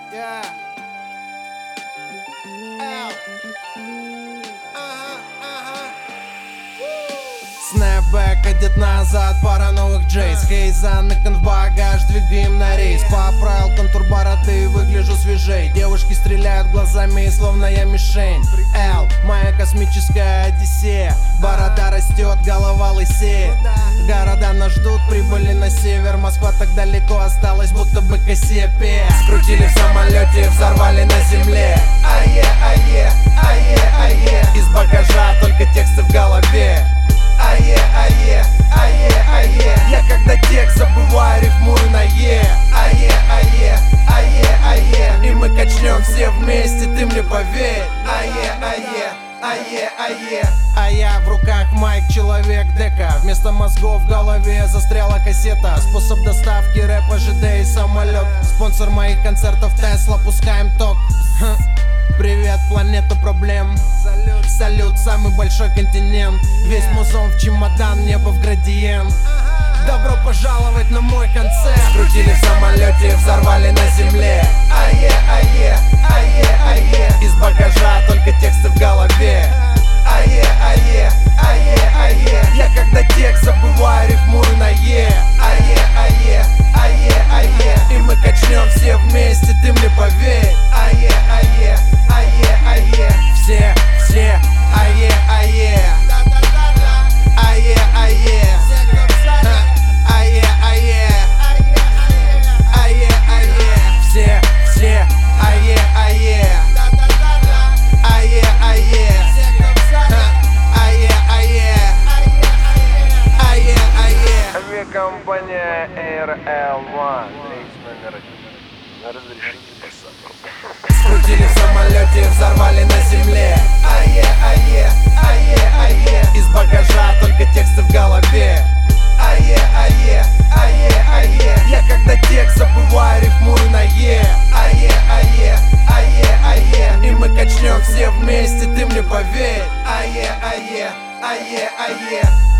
Yeah. L. Снэпбэк, одет назад, пара новых джейс. Хейзан, Никон в багаж, двигаем на рейс. Поправил контур бороды, выгляжу свежей. Девушки стреляют глазами, словно я мишень. Л, моя космическая одиссея. Борода растет, голова лысеет. Города нас ждут, прибыли на север. Москва так далеко осталась, будто бы Кассиопея. Скрутили в самолете, взорвали на земле. Ае, ае, ае, ае. Из багажа только тексты в голове. Ае, ае, ае, ае. Я когда текст забываю, рифмую на е. Ае, ае, ае, ае. И мы качнем все вместе, ты мне поверь. Ае, ае, ае, ае. А я в руках майк, человек дека. Вместо мозгов в голове застряла кассета. Способ доставки рэпа, ЖД и самолет. Спонсор моих концертов Тесла, пускаем ток. Привет, планета проблем. Салют, салют, самый большой континент. Весь музон в чемодан, небо в градиент. Добро пожаловать на мой концерт. Скрутили в самолете, взорвали на земле. Ае, ае, ае, ае. Из багажа только тексты в голове. Ае, ае, ае, ае. Я когда текст забываю, рифмую на е. Ае, ае, ае, ае. И мы качнем все вместе, ты мне поверь. Ае, ае, ае, ае. Все, ае, ае. Ае, ае. Ае, ае. Ае, ае. Все, ае, ае. Ае, ае. Ае, ае. Ае, ае. Авиакомпания Air L1. Рейс номер 1. Разрешите посадку. Скрутили в самолете, взорвали на земле. Ае, ае, ае, ае. Из багажа только тексты в голове. Ае, ае, ае, ае. Я когда текст забываю, рифмую на е. Ае, ае, ае, ае. И мы качнем все вместе, ты мне поверь. Ае, ае, ае, ае.